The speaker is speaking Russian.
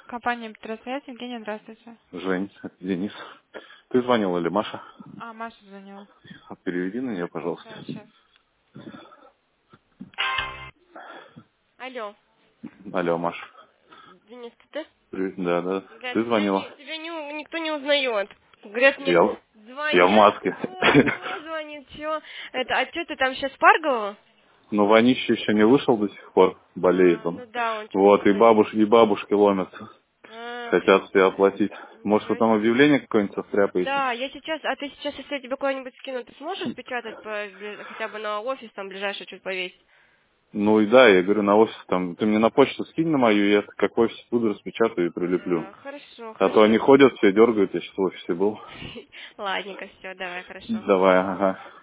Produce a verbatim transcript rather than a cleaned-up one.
Компания Петросвязь. Евгения, здравствуйте. Жень, это Денис. Ты звонил или Маша? А, Маша звонила. А переведи на нее, пожалуйста. Да, сейчас. Алло, Алло, Маша. Денис, ты? Привет. Да, да. Да, Ты тебя, звонила? не, тебя не, никто не узнает. Говорят мне, Я, в- я в звонят, маске. кто, кто звонит, чё. Это, а что ты там сейчас Фаргово? Но Ванище еще не вышел до сих пор. Болеет А, он. ну да, он что-то Вот, и болеет. бабушки, и бабушки ломятся. А, Хотят все оплатить. Может, вы ничего там себе. объявление какое-нибудь состряпаете? Да, я сейчас, а ты сейчас, если я тебе куда-нибудь скину, ты сможешь распечатать по, бли- хотя бы на офис, там, ближайший чуть повесить? Ну и да, я говорю, на офис там, ты мне на почту скинь на мою, я как в офисе буду, распечатаю и прилеплю. Да, хорошо, А то хорошо. они ходят, все дергают, я сейчас в офисе был. Ладненько, все, давай, хорошо. Давай, ага.